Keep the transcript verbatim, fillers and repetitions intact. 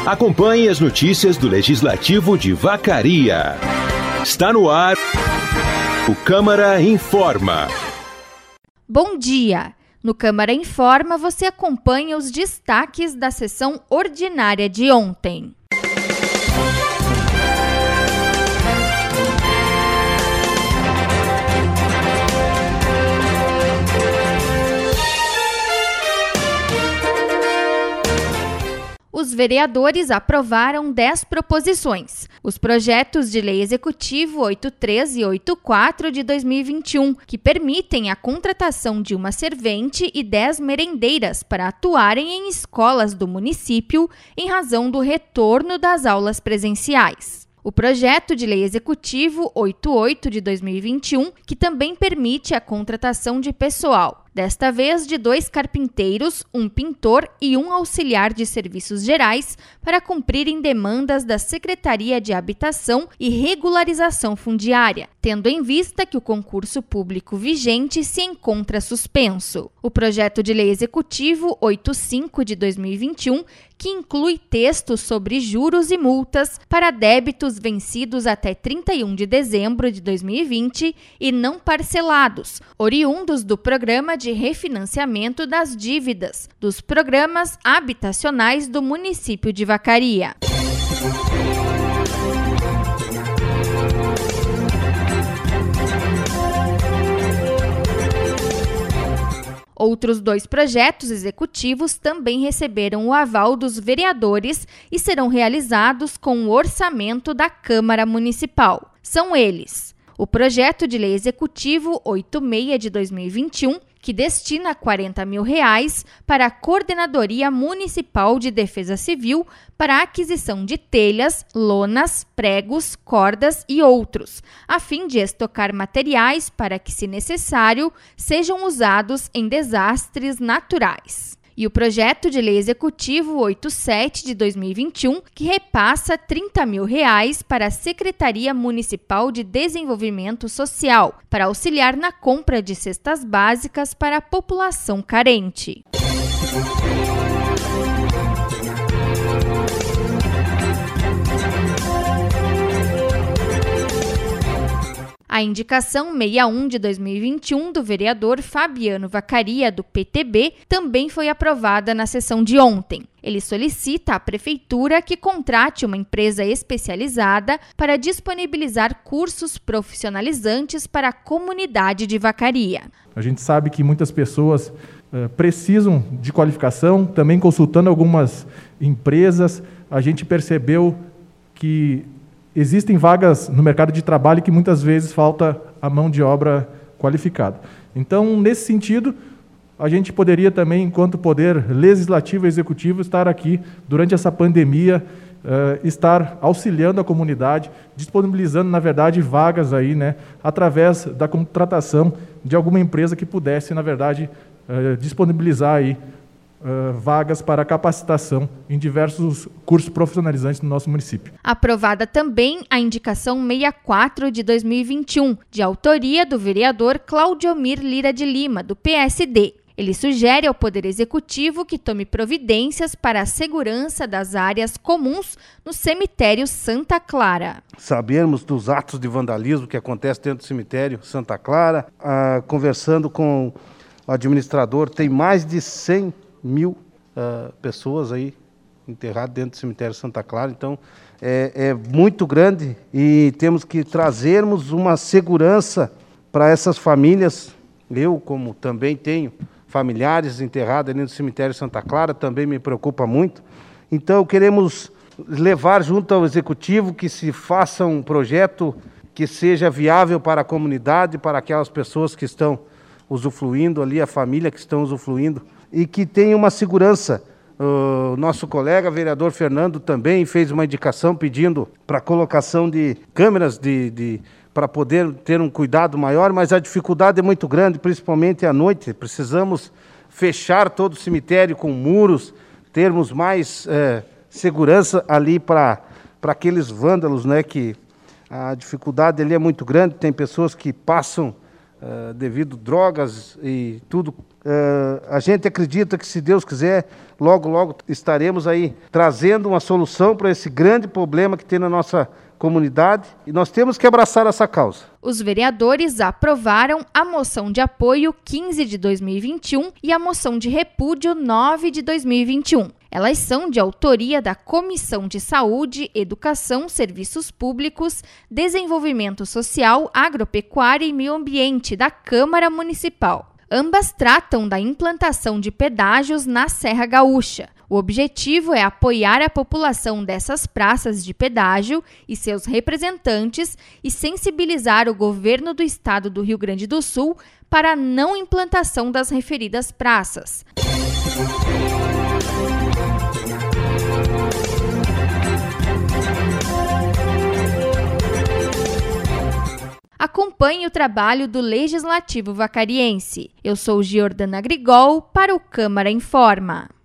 Acompanhe as notícias do Legislativo de Vacaria. Está no ar o Câmara Informa. Bom dia! No Câmara Informa você acompanha os destaques da sessão ordinária de ontem. Os vereadores aprovaram dez proposições. Os projetos de lei executivo oitenta e três e oitenta e quatro de dois mil e vinte e um, que permitem a contratação de uma servente e dez merendeiras para atuarem em escolas do município em razão do retorno das aulas presenciais. O projeto de lei executivo oitenta e oito de dois mil e vinte e um, que também permite a contratação de pessoal, desta vez de dois carpinteiros, um pintor e um auxiliar de serviços gerais, para cumprirem demandas da Secretaria de Habitação e Regularização Fundiária, tendo em vista que o concurso público vigente se encontra suspenso. O projeto de lei executivo oitenta e cinco de dois mil e vinte e um, que inclui textos sobre juros e multas para débitos vencidos até trinta e um de dezembro de dois mil e vinte e não parcelados, oriundos do Programa de Refinanciamento das Dívidas dos Programas Habitacionais do município de Vacaria. Outros dois projetos executivos também receberam o aval dos vereadores e serão realizados com o orçamento da Câmara Municipal. São eles: o projeto de lei executivo oitenta e seis de dois mil e vinte e um, que destina quarenta mil reais para a Coordenadoria Municipal de Defesa Civil para a aquisição de telhas, lonas, pregos, cordas e outros, a fim de estocar materiais para que, se necessário, sejam usados em desastres naturais. E o projeto de lei executivo oitenta e sete de dois mil e vinte e um, que repassa trinta mil reais para a Secretaria Municipal de Desenvolvimento Social, para auxiliar na compra de cestas básicas para a população carente. A indicação sessenta e um de dois mil e vinte e um do vereador Fabiano Vacaria, do P T B, também foi aprovada na sessão de ontem. Ele solicita à Prefeitura que contrate uma empresa especializada para disponibilizar cursos profissionalizantes para a comunidade de Vacaria. A gente sabe que muitas pessoas uh, precisam de qualificação, também consultando algumas empresas, a gente percebeu que existem vagas no mercado de trabalho que muitas vezes falta a mão de obra qualificada. Então, nesse sentido, a gente poderia também, enquanto poder legislativo e executivo, estar aqui durante essa pandemia, uh, estar auxiliando a comunidade, disponibilizando, na verdade, vagas aí, né, através da contratação de alguma empresa que pudesse, na verdade, uh, disponibilizar aí Uh, vagas para capacitação em diversos cursos profissionalizantes no nosso município. Aprovada também a indicação sessenta e quatro de dois mil e vinte e um, de autoria do vereador Claudiomir Lira de Lima, do P S D. Ele sugere ao Poder Executivo que tome providências para a segurança das áreas comuns no cemitério Santa Clara. Sabemos dos atos de vandalismo que acontecem dentro do cemitério Santa Clara. Ah, conversando com o administrador, tem mais de cem mil uh, pessoas aí enterradas dentro do cemitério Santa Clara, então é, é muito grande e temos que trazermos uma segurança para essas famílias. Eu, como também tenho familiares enterrados dentro do cemitério Santa Clara, também me preocupa muito. Então queremos levar junto ao Executivo que se faça um projeto que seja viável para a comunidade, para aquelas pessoas que estão usufruindo ali, a família que estão usufruindo, e que tenha uma segurança. O nosso colega, vereador Fernando, também fez uma indicação pedindo para a colocação de câmeras de, de, para poder ter um cuidado maior, mas a dificuldade é muito grande, principalmente à noite. Precisamos fechar todo o cemitério com muros, termos mais é, segurança ali para para aqueles vândalos, né, que a dificuldade ali é muito grande. Tem pessoas que passam uh, devido a drogas e tudo. Uh, a gente acredita que, se Deus quiser, logo, logo estaremos aí trazendo uma solução para esse grande problema que tem na nossa comunidade, e nós temos que abraçar essa causa. Os vereadores aprovaram a moção de apoio quinze de dois mil e vinte e um e a moção de repúdio nove de dois mil e vinte e um. Elas são de autoria da Comissão de Saúde, Educação, Serviços Públicos, Desenvolvimento Social, Agropecuária e Meio Ambiente da Câmara Municipal. Ambas tratam da implantação de pedágios na Serra Gaúcha. O objetivo é apoiar a população dessas praças de pedágio e seus representantes e sensibilizar o governo do estado do Rio Grande do Sul para a não implantação das referidas praças. Acompanhe o trabalho do Legislativo Vacariense. Eu sou Giordana Grigol para o Câmara Informa.